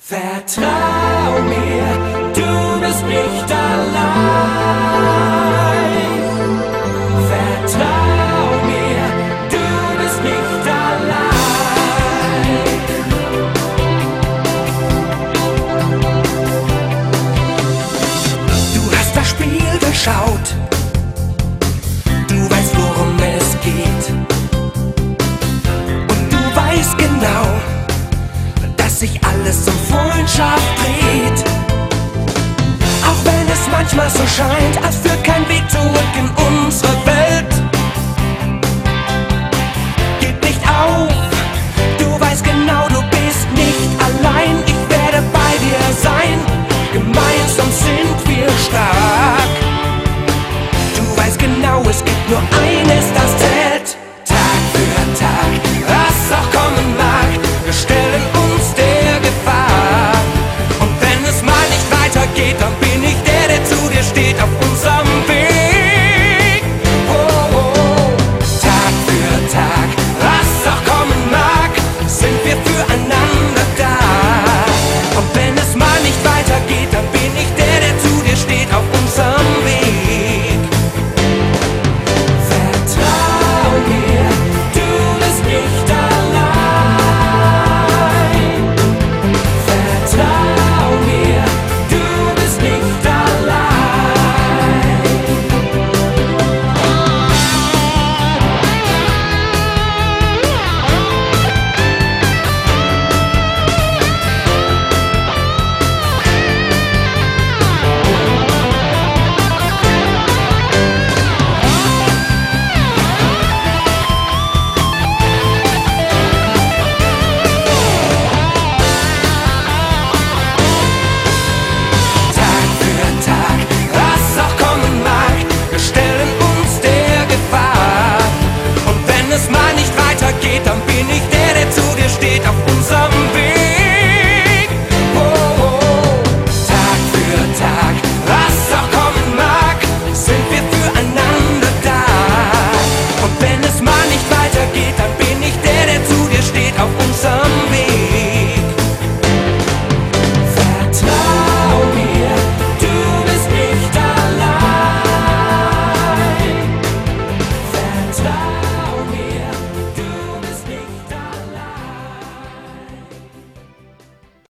Vertrau mir, du bist nicht allein. Vertrau mir, du bist nicht allein. Du hast das Spiel geschaut, du weißt, worum es geht. Und du weißt genau, dass sich alles um Freundschaft dreht. Auch wenn es manchmal so scheint, als führt kein Weg zurück in unsere Welt. Gib nicht auf,